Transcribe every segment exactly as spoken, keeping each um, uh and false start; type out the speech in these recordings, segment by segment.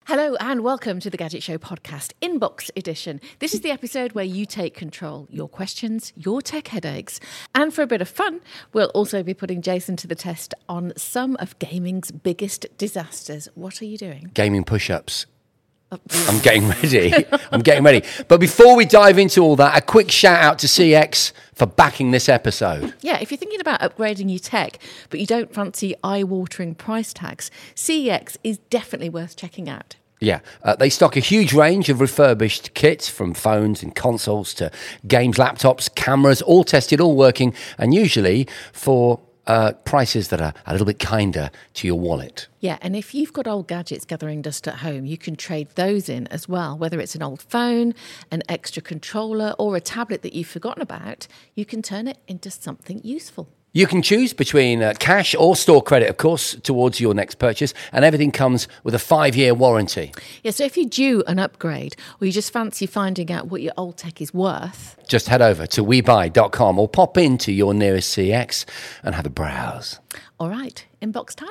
Hello and welcome to the Gadget Show podcast, Inbox Edition. This is the episode where you take control, your questions, your tech headaches. And for a bit of fun, we'll also be putting Jason to the test on some of gaming's biggest disasters. What are you doing? Gaming push-ups. I'm getting ready. I'm getting ready. But before we dive into all that, a quick shout out to C X for backing this episode. Yeah, if you're thinking about upgrading your tech, but you don't fancy eye-watering price tags, C X is definitely worth checking out. Yeah, uh, they stock a huge range of refurbished kits from phones and consoles to games, laptops, cameras, all tested, all working, and usually for uh, prices that are a little bit kinder to your wallet. Yeah, and if you've got old gadgets gathering dust at home, you can trade those in as well. Whether it's an old phone, an extra controller, or a tablet that you've forgotten about, you can turn it into something useful. You can choose between uh, cash or store credit, of course, towards your next purchase, and everything comes with a five-year warranty. Yeah, so if you're due an upgrade or you just fancy finding out what your old tech is worth, just head over to we buy dot com or pop into your nearest C X and have a browse. All right, inbox time.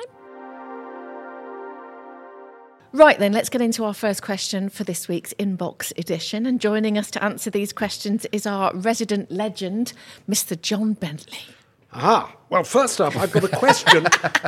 Right then, let's get into our first question for this week's Inbox Edition. And joining us to answer these questions is our resident legend, Mister John Bentley. Ah, well, first up, I've got a question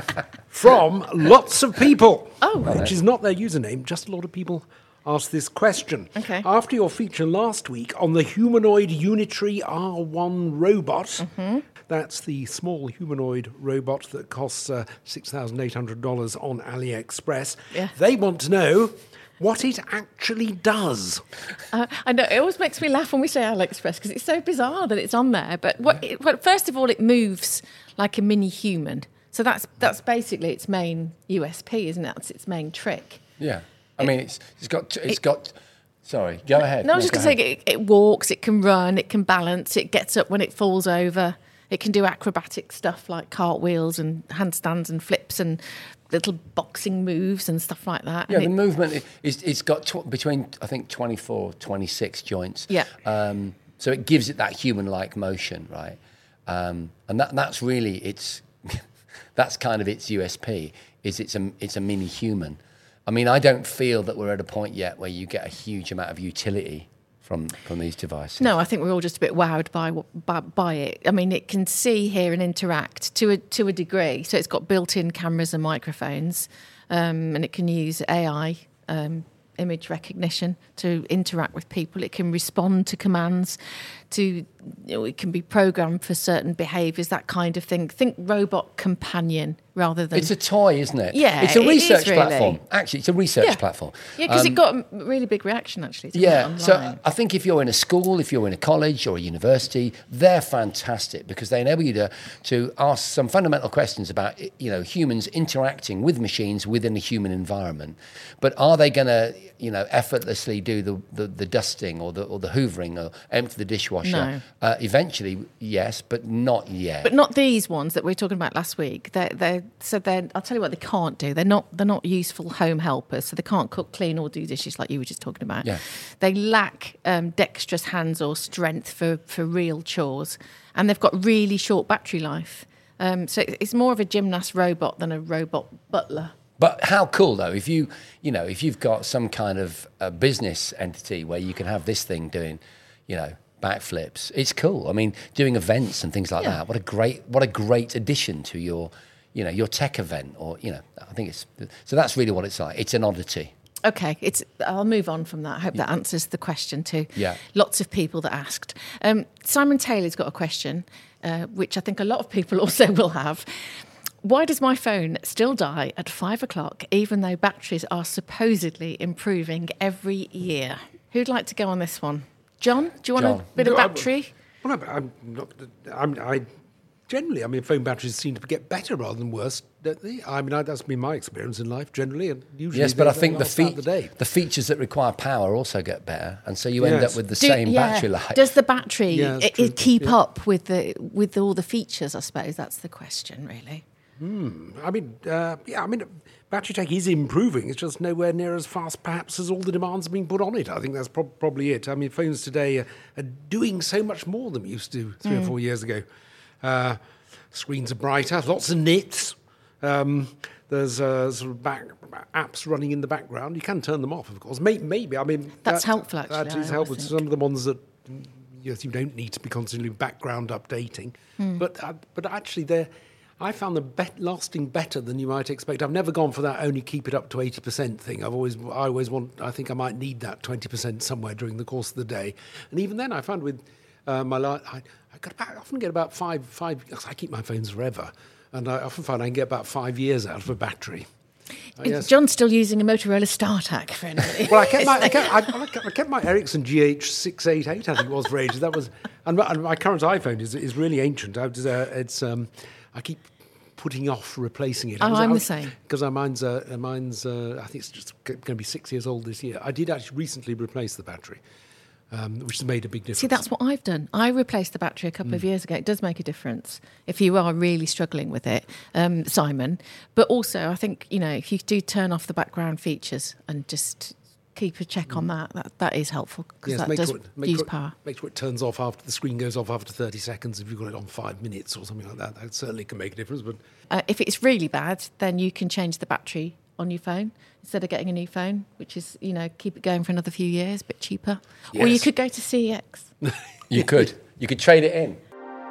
from lots of people. Oh. Which is not their username, just a lot of people asked this question. Okay. After your feature last week on the humanoid Unitree R one robot, mm-hmm. That's the small humanoid robot that costs uh, six thousand eight hundred dollars on AliExpress, yeah. They want to know what it actually does. Uh, I know, it always makes me laugh when we say AliExpress because it's so bizarre that it's on there. But what, it, well, first of all, it moves like a mini human. So that's that's basically its main U S P, isn't it? That's its main trick. Yeah. I it, mean, it's it's got... It's it, got. Sorry, go ahead. No, I was no, just going to say, it, it walks, it can run, it can balance, it gets up when it falls over. It can do acrobatic stuff like cartwheels and handstands and flips and little boxing moves and stuff like that. Yeah, and the it, movement, is, it's got tw- between, I think, twenty-four, twenty-six joints. Yeah. Um, so it gives it that human-like motion, right? Um, and that that's really, it's that's kind of its U S P, is it's a, it's a mini human. I mean, I don't feel that we're at a point yet where you get a huge amount of utility From, from these devices. No, I think we're all just a bit wowed by, by by it. I mean, it can see, hear and interact to a to a degree. So it's got built-in cameras and microphones, um, and it can use A I, um, image recognition, to interact with people. It can respond to commands, to you know, it can be programmed for certain behaviours, that kind of thing. Think robot companion rather than... It's a toy, isn't it? Yeah, it's a research it is really. platform. Actually, it's a research yeah. platform. Yeah, because um, it got a really big reaction, actually. Yeah, it, so I think if you're in a school, if you're in a college or a university, they're fantastic because they enable you to, to ask some fundamental questions about, you know, humans interacting with machines within a human environment. But are they going to, you know, effortlessly do the, the, the dusting or the or the hoovering or empty the dishwasher? No. Uh, eventually, yes, but not yet. But not these ones that we were talking about last week. They're, they're, so they're, I'll tell you what they can't do. They're not they're not useful home helpers, so they can't cook, clean or do dishes like you were just talking about. Yeah. They lack um, dexterous hands or strength for, for real chores, and they've got really short battery life. Um, so it's more of a gymnast robot than a robot butler. But how cool, though, if you, you know, if you've got some kind of a business entity where you can have this thing doing, you know, backflips, it's cool. I mean, doing events and things like Yeah. that. What a great, what a great addition to your, you know, your tech event, or you know, I think it's so that's really what it's like. It's an oddity. Okay, it's. I'll move on from that. I hope that answers the question too. Yeah. Lots of people that asked. Um, Simon Taylor's got a question, uh, which I think a lot of people also will have. Why does my phone still die at five o'clock, even though batteries are supposedly improving every year? Who'd like to go on this one? John, do you want John. a bit No, of I'm- battery? Well, no, I'm not. I'm, I generally, I mean, phone batteries seem to get better rather than worse, don't they? I mean, I, that's been my experience in life generally, and usually. Yes, but they, I think they the, last out fe- the day. the features that require power also get better, and so you end Yes. up with the Do- same yeah. battery life. Does the battery Yeah, that's it, true. it keep Yeah. up with the with all the features? I suppose that's the question, really. I mean, uh, yeah, I mean, battery tech is improving. It's just nowhere near as fast, perhaps, as all the demands being put on it. I think that's prob- probably it. I mean, phones today are, are doing so much more than we used to three Mm. or four years ago. Uh, screens are brighter, lots of nits. Um, there's uh, sort of back apps running in the background. You can turn them off, of course. Maybe, maybe I mean That's that, helpful, actually, That I is helpful. always Some of the ones that yes, you don't need to be constantly background updating, Hmm. but uh, but actually they're. I found them be- lasting better than you might expect. I've never gone for that only keep it up to eighty percent thing. I've always, I always want, I think I might need that twenty percent somewhere during the course of the day. And even then I found with uh, my light, I, I, got about, I often get about five, five, I keep my phones forever. And I often find I can get about five years out of a battery. Uh, yes. John's still using a Motorola StarTAC for anybody. Well, I kept my, I kept, I, I kept, I kept my Ericsson G H six eighty-eight, I think it was, for ages. That was, and my, and my current iPhone is is really ancient. I, was, uh, it's, um, I keep putting off replacing it. Oh, I was, I'm I the was, same. Because mine's, uh, mine's uh, I think it's just going to be six years old this year. I did actually recently replace the battery, um, which has made a big difference. See, that's what I've done. I replaced the battery a couple mm. of years ago. It does make a difference if you are really struggling with it, um, Simon. But also, I think, you know, if you do turn off the background features and just keep a check mm. on that, that, that is helpful because yes, that make does sure it, make use sure it, power. Make sure it turns off after the screen goes off after thirty seconds. If you've got it on five minutes or something like that, that certainly can make a difference. But uh, if it's really bad, then you can change the battery on your phone instead of getting a new phone, which is, you know, keep it going for another few years, a bit cheaper. Yes. Or you could go to C E X. You could. You could trade it in.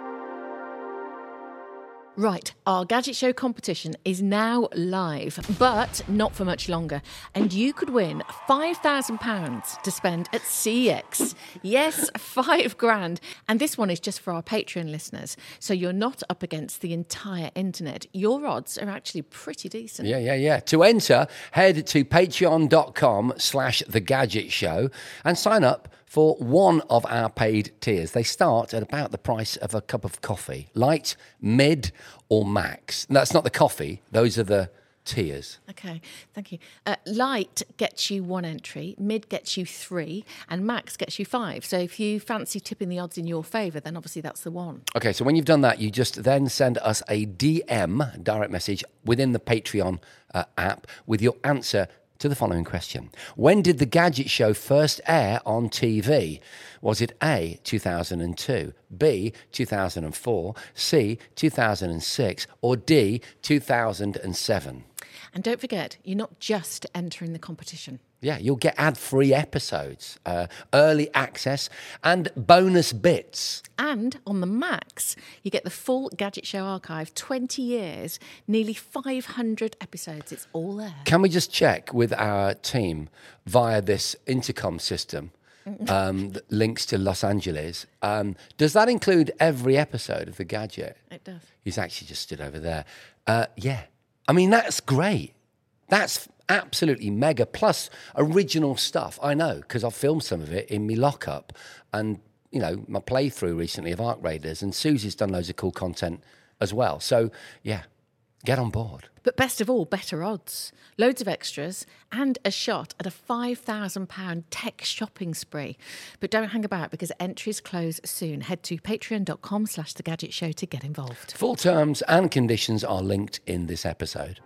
Right, our Gadget Show competition is now live, but not for much longer. And you could win five thousand pounds to spend at C E X. Yes, five grand. And this one is just for our Patreon listeners. So you're not up against the entire internet. Your odds are actually pretty decent. Yeah, yeah, yeah. To enter, head to patreon.com slash The Gadget Show and sign up for one of our paid tiers. They start at about the price of a cup of coffee. Light, mid, or max. And that's not the coffee. Those are the tiers. Okay, thank you. Uh, light gets you one entry, mid gets you three, and max gets you five. So if you fancy tipping the odds in your favour, then obviously that's the one. Okay, so when you've done that, you just then send us a D M, direct message, within the Patreon uh, app with your answer to the following question. When did The Gadget Show first air on T V? Was it A, two thousand two, B, two thousand four, C, two thousand six, or D, two thousand seven? And don't forget, you're not just entering the competition. Yeah, you'll get ad-free episodes, uh, early access, and bonus bits. And on the Max, you get the full Gadget Show archive, twenty years, nearly five hundred episodes. It's all there. Can we just check with our team via this intercom system um, that links to Los Angeles? Um, does that include every episode of The Gadget? It does. He's actually just stood over there. Uh, yeah. I mean, that's great. That's absolutely mega. Plus original stuff. I know, because I've filmed some of it in me lockup and, you know, my playthrough recently of Ark Raiders, and Susie's done loads of cool content as well. So, yeah, get on board. But best of all, better odds. Loads of extras and a shot at a five thousand pounds tech shopping spree. But don't hang about because entries close soon. Head to patreon.com slash The Gadget Show to get involved. Full terms and conditions are linked in this episode.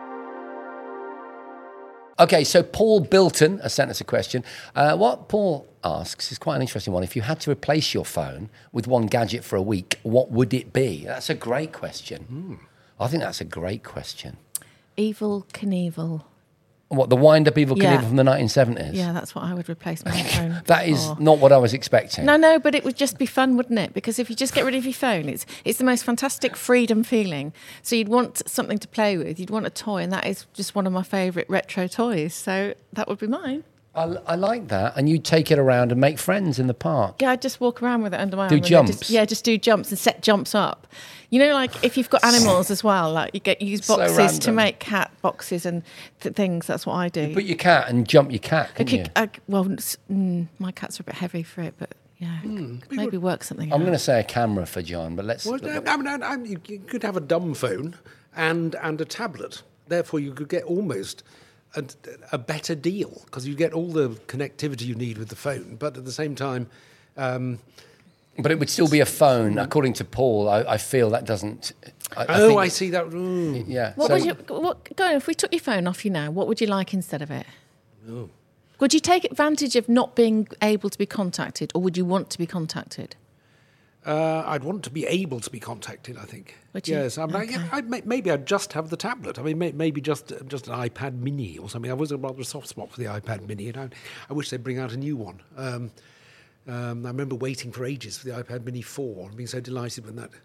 Okay, so Paul Bilton has sent us a question. Uh, what Paul asks is quite an interesting one. If you had to replace your phone with one gadget for a week, what would it be? That's a great question. Mm. I think that's a great question. Evel Knievel. What, the wind-up Evel Yeah. Knievel from the nineteen seventies? Yeah, that's what I would replace my phone That is for. not what I was expecting. No, no, but it would just be fun, wouldn't it? Because if you just get rid of your phone, it's it's the most fantastic freedom feeling. So you'd want something to play with. You'd want a toy, and that is just one of my favourite retro toys. So that would be mine. I, I like that. And you take it around and make friends in the park. Yeah, I'd just walk around with it under my Do arm. and jumps? Just, yeah, just do jumps and set jumps up. You know, like if you've got animals as well, like you get use So boxes to random. make cat boxes and th- things. That's what I do. You put your cat and jump your cat, I can could, you? I, well, s- mm, my cats are a bit heavy for it, but yeah, maybe work something I'm out. going to say a camera for John, but let's... Well, I mean, I, I, you you could have a dumb phone and and a tablet. Therefore, you could get almost a, a better deal because you get all the connectivity you need with the phone, but at the same time... Um, But it would still be a phone, according to Paul. I, I feel that doesn't... I, I oh, think- I see that. Mm. Yeah. What so- would you, what, go on, if we took your phone off you now, what would you like instead of it? Oh. Would you take advantage of not being able to be contacted, or would you want to be contacted? Uh, I'd want to be able to be contacted, I think. Would you? Yes, I mean, Okay. I, I, may- maybe I'd just have the tablet. I mean, may, maybe just just an iPad Mini or something. I was a rather soft spot for the iPad Mini, and I, I wish they'd bring out a new one. Um, um, I remember waiting for ages for the iPad Mini four and being so delighted when that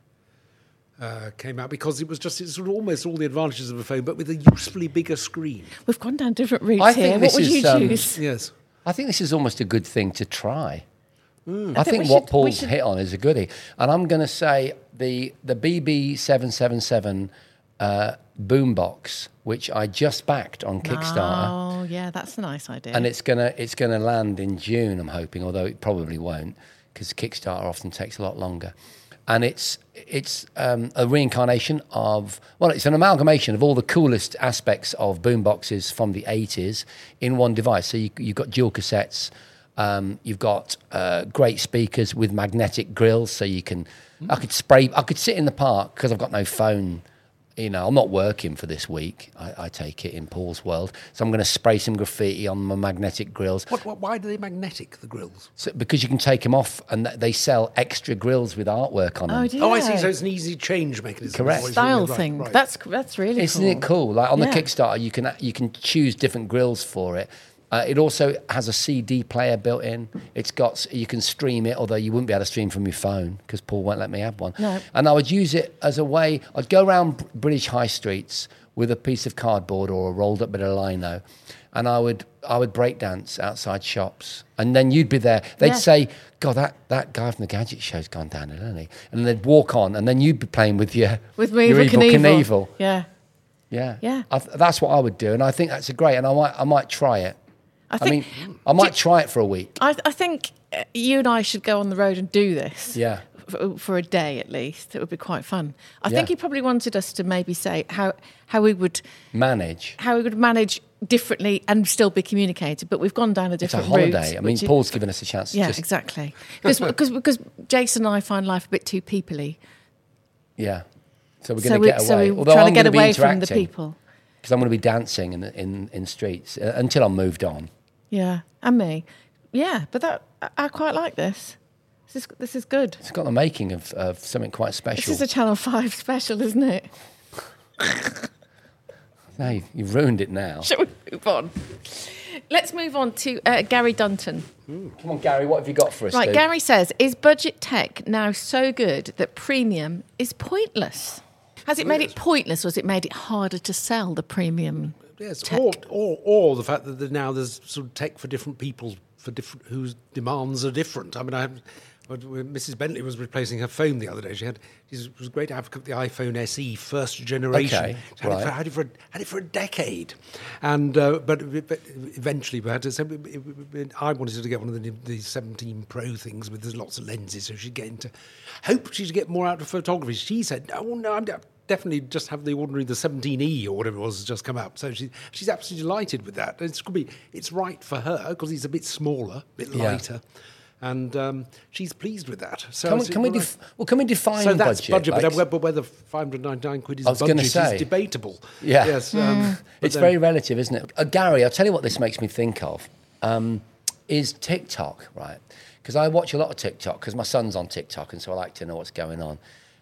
uh, came out, because it was just it's sort of almost all the advantages of a phone, but with a usefully bigger screen. We've gone down different routes I here. think What this would is, you um, choose? Yes. I think this is almost a good thing to try. I, I think think we what should- we Paul's should- hit on is a goodie. And I'm going to say the the B B seven seventy-seven uh, boombox, which I just backed on Kickstarter, Oh, yeah, that's a nice idea. and it's gonna it's gonna land in June, I'm hoping, although it probably won't, because Kickstarter often takes a lot longer. And it's it's um, a reincarnation of, well, it's an amalgamation of all the coolest aspects of boomboxes from the eighties in one device. So you, you've got dual cassettes, um, you've got uh, great speakers with magnetic grills, so you can. I could spray. I could sit in the park because I've got no phone. You know, I'm not working for this week. I, I take it in Paul's world, so I'm going to spray some graffiti on my magnetic grills. What, what, why are they magnetic, the grills? So, because you can take them off, and th- they sell extra grills with artwork on them. Oh, do you? Oh, I see. So it's an easy change mechanism. Correct. Oh, it's Style right, thing. right. That's that's really Isn't cool. it cool? Like on Yeah. the Kickstarter, you can you can choose different grills for it. Uh, it also has a C D player built in. It's got you can stream it, although you wouldn't be able to stream from your phone because Paul won't let me have one. No. And I would use it as a way. I'd go around Br- British high streets with a piece of cardboard or a rolled up bit of lino, and I would I would break dance outside shops, and then you'd be there. They'd Yeah. say, "God, that, that guy from the Gadget Show's gone down, hasn't he?" And they'd walk on, and then you'd be playing with your With me, your with evil Knievel. Knievel. Yeah. Yeah, Yeah. I th- that's what I would do, and I think that's a great. And I might, I might try it. I I, think mean, I might try it for a week. I, I think uh, you and I should go on the road and do this. Yeah. For, for a day at least, it would be quite fun. I Yeah. think he probably wanted us to maybe say how how we would Manage. how we would manage differently and still be communicated. But we've gone down a It's a different holiday. route. I mean, which is- Paul's given us a chance to yeah, just exactly. Because because because Jason and I find life a bit too peoply. yeah. So we're So going to we get so away. we're Although trying I'm to get gonna be away from the interacting, people. because I'm going to be dancing in the, in in streets uh, until I'm moved on. Yeah, and me. Yeah, but that I, I quite like this. This is this is good. It's got the making of, of something quite This special. is a Channel Five special, isn't it? No, you've, you've ruined it now. Shall we move on? Let's move on to uh, Gary Dunton. Come on, Gary, what have you got for us? Right, dude? Gary says, is budget tech now so good that premium is pointless? Has it made it pointless, or has it made it harder to sell the premium Yes, tech? or, or or the fact that there- now there's sort of tech for different people, for different whose demands are different. I mean, I when Missus Bentley was replacing her phone the other day. She had she was- it was a great advocate of the iPhone S E first generation. Okay, She had, it right. for, had it for had it for a decade, and uh, but, but eventually we had to. So I wanted her to get one of the, the seventeen Pro things with there's lots of lenses, so she'd get into. Hope she'd get more out of photography. She said, "Oh no, I'm." Definitely just have the ordinary, the seventeen E or whatever it was, has just come out. So she, she's absolutely delighted with that. It's could be, it's right for her because it's a bit smaller, a bit Yeah. lighter, and um, she's pleased with that. So Can we, it's- can we well, def- well, can we define so that's budget? budget, like- but, but whether five hundred ninety-nine quid is I was budget gonna say. is debatable. Yeah. Yes. Um, but It's then- very relative, isn't it? Uh, Gary, I'll tell you what this makes me think of um, is TikTok, right? Because I watch a lot of TikTok because my son's on TikTok, and so I like to know what's going on.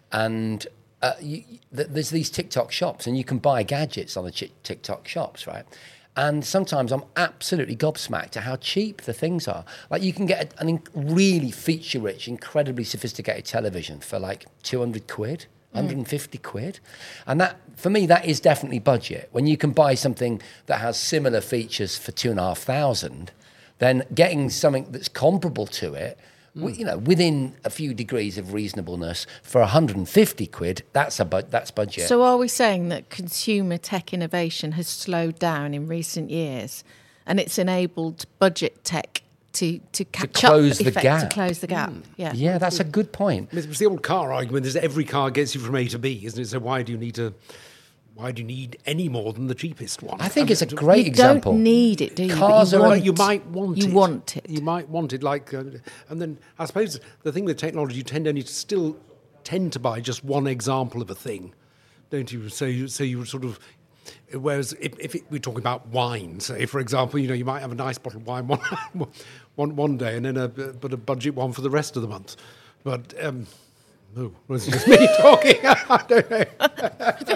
And uh, you, th- there's these TikTok shops, and you can buy gadgets on the ch- TikTok shops, right? And sometimes I'm absolutely gobsmacked at how cheap the things are. Like you can get an in- really feature-rich, incredibly sophisticated television for like two hundred quid. one hundred fifty quid. And that, for me, that is definitely budget. When you can buy something that has similar features for two and a half thousand, then getting something that's comparable to it, wi- you know, within a few degrees of reasonableness for one hundred fifty quid, that's a bu- that's budget. So are we saying that consumer tech innovation has slowed down in recent years, and it's enabled budget tech to to catch close up, the effect- gap. to close the gap? Yeah. yeah, that's a good point. It's the old car argument. Is every car gets you from A to B, isn't it? So why do you need to? Why do you need any more than the cheapest one? I think mean, it's a to- great You example. don't need it, do you? But Cars you are- Well, want, you might want you it. want it. You might want it. Like, uh, and then I suppose the thing with technology, you tend only to still tend to buy just one example of a thing, don't you? So, you, so you would sort of. Whereas if, if it, we're talking about wine, say for example, you know, you might have a nice bottle of wine one one, one day, and then a but a budget one for the rest of the month. But um, No, was it just me talking? I don't know.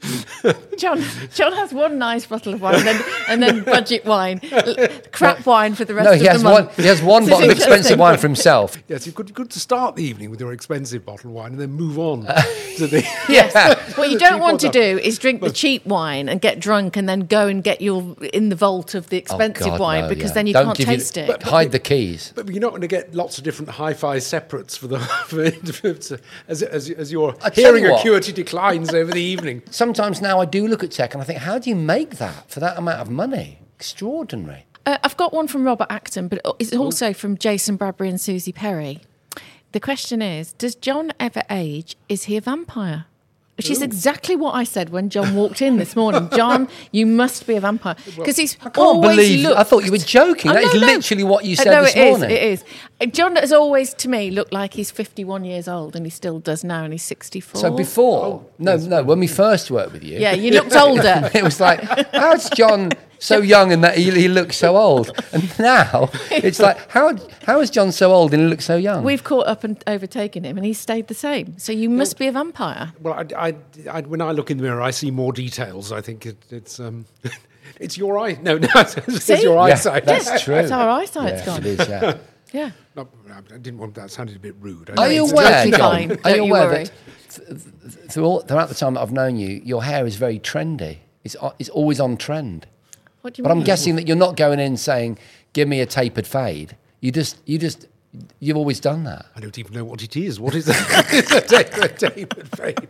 John, John has one nice bottle of wine and then, and then budget wine, L- crap wine for the rest No, of he has the month. one. He has one This is bottle of expensive interesting. wine for himself. Yes, it's good, good to start the evening with your expensive bottle of wine and then move on to the. Yes. What you don't Cheap want to ones do is drink the cheap wine and get drunk and then go and get your in the vault of the Oh, expensive God, wine no, because yeah. then you Don't can't give you- taste it. but hide the keys. But you're not going to get lots of different hi-fi separates for the for, as, as, as your I tell hearing you what. acuity declines over the evening. Sometimes now I do look at tech and I think, how do you make that for that amount of money? Extraordinary. Uh, I've got one from Robert Acton, but it's also from Jason Bradbury and Susie Perry. The question is, does John ever age? Is he a vampire? Which is exactly what I said when John walked in this morning. John, you must be a vampire. Because he's I can't always believe. looked... I thought you were joking. Oh, That is no, no. literally what you Uh, said no, this it is, morning. it is. Uh, John has always, to me, looked like he's fifty-one years old, and he still does now, and he's sixty-four. So before, no, no, when we first worked with you, Yeah, you looked older. it was like, how's John so young and that he, he looks so old? And now it's like, how how is John so old and he looks so young? We've caught up and overtaken him, and he's stayed the same. So you must be a vampire. Well, I, I, I, when I look in the mirror, I see more details. I think it, it's um, it's your eye. No, no, it's, See? it's your Yeah, eyesight. that's true. It's our eyesight's Yeah, gone. it is, yeah. Yeah. No, I didn't want that. Sounded a bit rude. Are you it's aware, totally John? fine. Are Don't you you aware worry. that th- th- through all, throughout the time that I've known you, your hair is very trendy. It's o- it's always on trend. What do you But mean? I'm guessing that you're not going in saying, "Give me a tapered fade." You just, you just, you've always done that. I don't even know what it is. What is a tapered tapered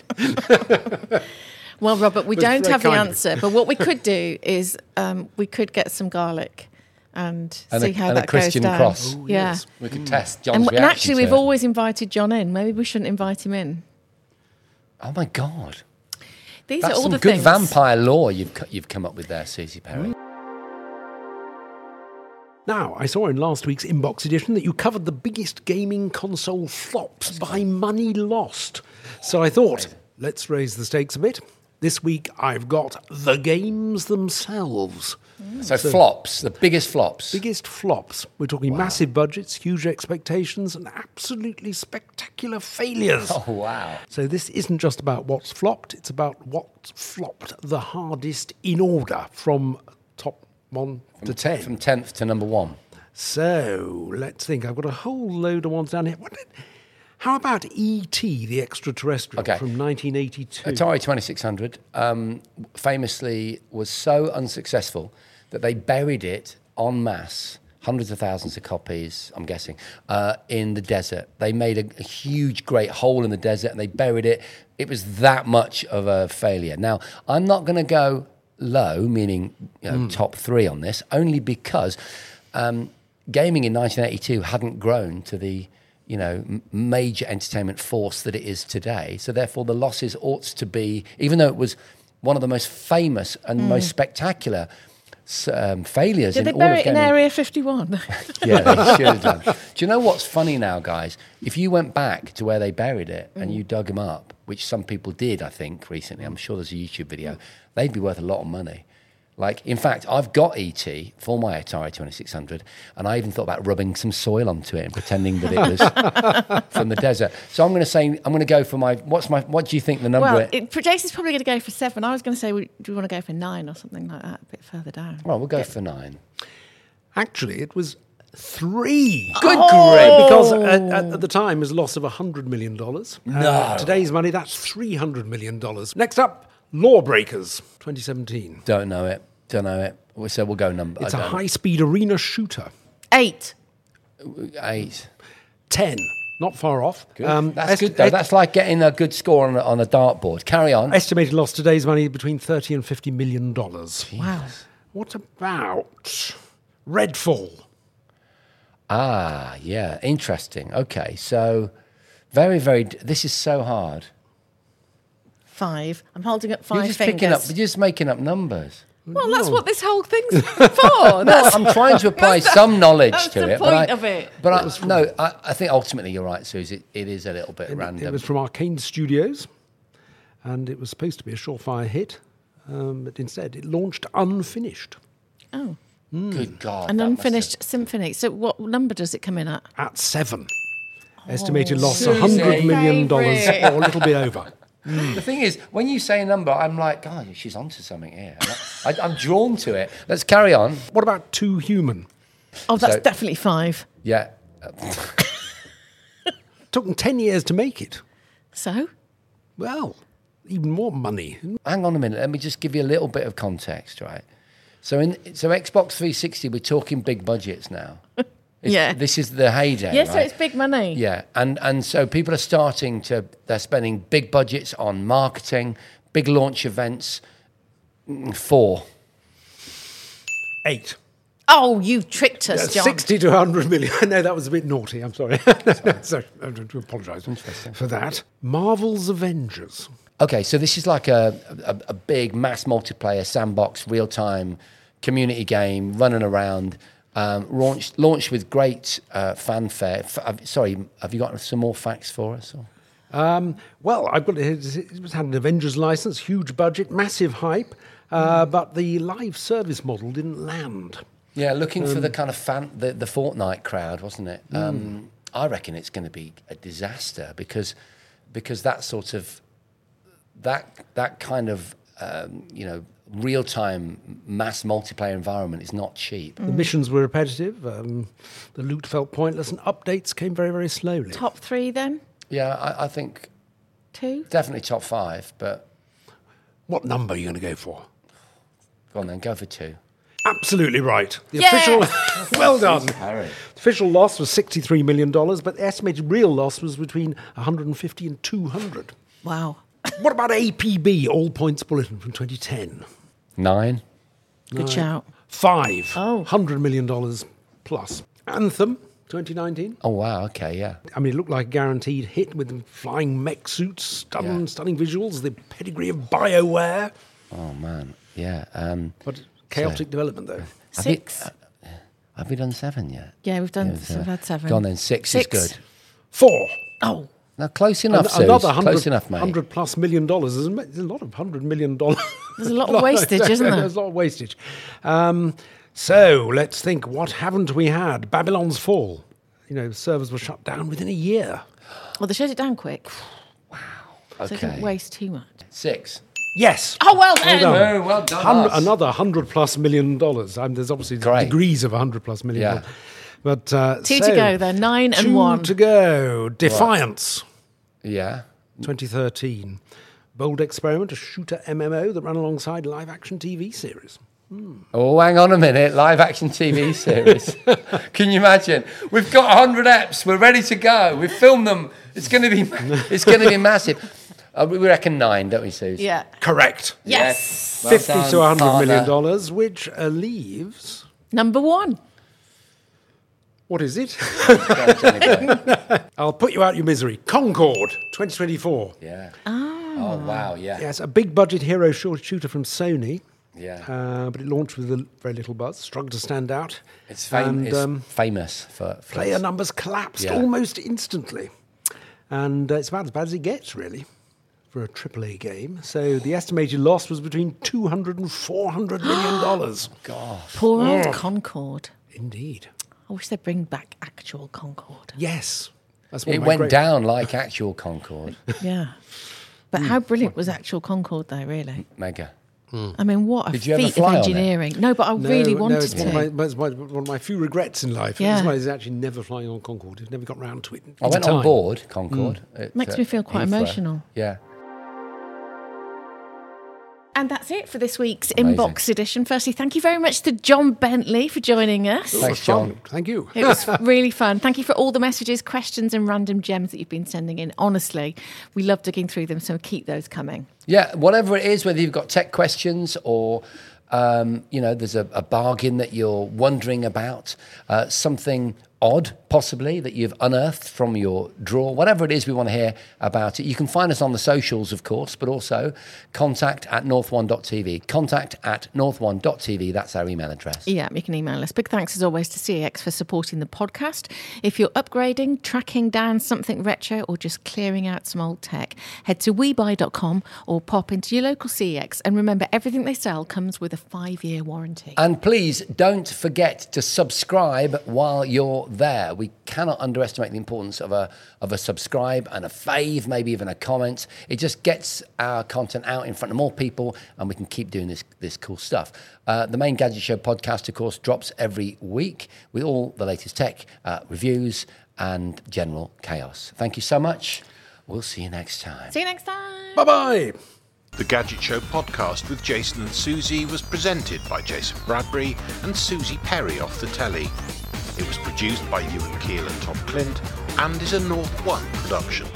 fade? Well, Robert, we That's don't very have the kind of you. answer, but what we could do is um, we could get some garlic and, And see a, how and a that Christian goes down. cross. Oh, Yeah. yes. We could test John's And, and reaction actually, to we've it. always invited John in. Maybe we shouldn't invite him in. Oh my God! These That's are all some the good things. vampire lore you've co- you've come up with there, Susie Perry. Now, I saw in last week's Inbox edition that you covered the biggest gaming console flops by money lost. So I thought, let's raise the stakes a bit. This week, I've got the games themselves. So, flops, the biggest flops. Biggest flops. We're talking massive budgets, huge expectations, and absolutely spectacular failures. Oh wow! So this isn't just about what's flopped, it's about what flopped the hardest in order from top one to ten. From tenth to number one. So let's think. I've got a whole load of ones down here. What did, how about E T, the extraterrestrial, Okay. from nineteen eighty-two? Atari twenty-six hundred um, famously was so unsuccessful that they buried it en masse, hundreds of thousands of copies, I'm guessing, uh, in the desert. They made a, a huge, great hole in the desert and they buried it. It was that much of a failure. Now, I'm not going to go low, meaning you know, top three on this, only because um, gaming in nineteen eighty-two hadn't grown to the you know, m- major entertainment force that it is today. So therefore the losses ought to be, even though it was one of the most famous and most spectacular s- um, failures Did in they all bury of it in gaming. Area fifty-one? Yeah, they should have done. Do you know what's funny now, guys? If you went back to where they buried it and you dug them up, which some people did, I think, recently, I'm sure there's a YouTube video, they'd be worth a lot of money. Like, in fact, I've got E T for my Atari twenty-six hundred, and I even thought about rubbing some soil onto it and pretending that it was from the desert. So I'm going to say, I'm going to go for my, what's my, what do you think the number Well, is? it, Jason's probably going to go for seven. I was going to say, we- do we want to go for nine or something like that, a bit further down? Well, we'll go for nine. Actually, it was three. Good Oh. Because at, at, at the time, it was a loss of one hundred million dollars. Uh, No. today's money, that's three hundred million dollars. Next up, Lawbreakers, twenty seventeen. Don't know it. Don't know it. So we'll go number It's I a don't- high-speed arena shooter. Eight. eight. Ten. Not far off. Good. Um, That's est- good, though. est- That's like getting a good score on a, on a dartboard. Carry on. Estimated loss today's money between thirty and fifty million dollars. Wow. What about Redfall? Ah, yeah. Interesting. Okay. So, very, very. This is so hard. Five. I'm holding up You're five just fingers. picking up. You're just making up numbers. Well, that's what this whole thing's for. That's, I'm trying to apply some knowledge that's to the it. but point I, of it. But I, no, I, I think ultimately you're right, Susie. It, it is a little bit It, random. it was from Arcane Studios, and it was supposed to be a surefire hit, um, but instead it launched unfinished Oh, Good God. an that must unfinished symphony. So what number does it come in at? at seven. Estimated loss Susie. one hundred million dollars Favourite. or a little bit over. The thing is, when you say a number, I'm like, God, she's onto something here. I, I'm drawn to it. Let's carry on. What about Too Human? Oh, that's So- definitely five. Yeah. Took them ten years to make it. So? Well, even more money. Hang on a minute. Let me just give you a little bit of context, right? So, in so Xbox three sixty, we're talking big budgets now. It's- Yeah. This is the heyday. Yeah, so right? it's big money. Yeah, and and so people are starting to they're spending big budgets on marketing, big launch events. Mm, Four. Eight. Oh, you tricked us, John. sixty to one hundred million. No, that was a bit naughty. I'm sorry. no, sorry. I do apologise for that. Marvel's Avengers. Okay, so this is like a a, a big mass multiplayer sandbox, real time community game running around. Um, launched launched with great uh, fanfare. F- uh, sorry, have you got some more facts for us? Or? Um, well, I've got it. It was had an Avengers license, huge budget, massive hype, uh, but the live service model didn't land. Yeah, looking Um, for the kind of fan, the, the Fortnite crowd, wasn't it? Um, I reckon it's going to be a disaster because because that sort of that that kind of um, you know real time mass multiplayer environment is not cheap. The missions were repetitive. Um, the loot felt pointless, and updates came very, very slowly. Top three then? Yeah, I, I think Two? definitely top five, but What number are you going to go for? go on then, go for two. Absolutely right. The Yeah! official, well done. Harry. The official loss was sixty-three million dollars, but the estimated real loss was between one hundred fifty and two hundred. Wow. What about A P B, All Points Bulletin from twenty ten? Nine. Good shout. Five. Oh. one hundred million dollars plus. Anthem, twenty nineteen. Oh wow, okay, yeah. I mean, it looked like a guaranteed hit with the flying mech suits, stunning, Yeah. stunning visuals, the pedigree of BioWare. Oh man, yeah. Um, But chaotic development, though. have, we, Six. uh, have we done seven yet? Yeah, we've done. Yeah, so- we've had seven. Go on then, six, Six. is good. Four. Oh, Now, close enough, An- Suze. Another hundred, Close enough, mate. hundred plus million dollars. There's a, there's a lot of hundred million dollars. there's a lot of wastage, isn't there? There's a lot of wastage. Um, so let's think. What haven't we had? Babylon's Fall. You know, servers were shut down within a year. Well, they shut it down quick, so Okay. it didn't waste too much. Six. Yes. Oh, well done. done. Oh, well done. Hun- us. another hundred plus million dollars. Um, there's obviously Great. degrees of hundred plus million. Yeah. dollars. But uh, Two so, to go then, nine and two one. to go. Defiance. Yeah. twenty thirteen. Bold experiment, a shooter M M O that ran alongside live action T V series. Oh, hang on a minute. Live action T V series. Can you imagine? We've got one hundred eps. We're ready to go. We've filmed them. It's going to be. It's going to be massive. Uh, we reckon nine, don't we, Suze? Yeah. Correct. Yes. Well fifty done, to one hundred million Father. dollars, which uh, leaves. Number one. What is it? Go, Johnny, go. I'll put you out your misery. Concord, twenty twenty-four. Yeah. Oh, wow. Yeah. Yes, a big budget hero short shooter from Sony, Yeah. uh, but it launched with a very little buzz, struggled to stand out. It's, fam- and, it's um, famous for, for player its- numbers collapsed Yeah. almost instantly. And uh, it's about as bad as it gets, really, for a triple A game. So the estimated loss was between two hundred and four hundred million dollars. God. Poor old Concorde. Indeed. I wish they'd bring back actual Concorde. Yes. That's one It of my went great- down like actual Concorde. Yeah. But how brilliant was actual Concorde, though, really? Mega. I mean, what a Did you ever feat of fly on it? engineering. No, but I No, really no, wanted it's to. one, of my, it's my, one of my few regrets in life. Yeah. This one is actually never flying on Concorde. I've never got round to it. I in went time. on board Concorde. at, Makes uh, me feel quite Heathrow. emotional. Yeah. And that's it for this week's Amazing. Inbox edition. Firstly, thank you very much to John Bentley for joining us. It was Thanks, fun. John. Thank you. It was really fun. Thank you for all the messages, questions, and random gems that you've been sending in. Honestly, we love digging through them, so keep those coming. Yeah, whatever it is, whether you've got tech questions or, um, you know, there's a, a bargain that you're wondering about, uh, something odd, possibly, that you've unearthed from your drawer, whatever it is we want to hear about it. You can find us on the socials, of course, but also contact at north one dot t v. Contact at north one dot t v. That's our email address. Yeah, you can email us. Big thanks as always to C X for supporting the podcast. If you're upgrading, tracking down something retro, or just clearing out some old tech, head to we buy dot com or pop into your local C X. And remember, everything they sell comes with a five-year warranty. And please don't forget to subscribe while you're there. We cannot underestimate the importance of a of a subscribe and a fave, maybe even a comment. It just gets our content out in front of more people, and we can keep doing this this cool stuff. Uh, the main Gadget Show podcast, of course, drops every week with all the latest tech, uh, reviews, and general chaos. Thank you so much. We'll see you next time. See you next time. Bye-bye. The Gadget Show podcast with Jason and Susie was presented by Jason Bradbury and Susie Perry off the telly. It was produced by Ewan Keel and Tom Clint and is a North One production.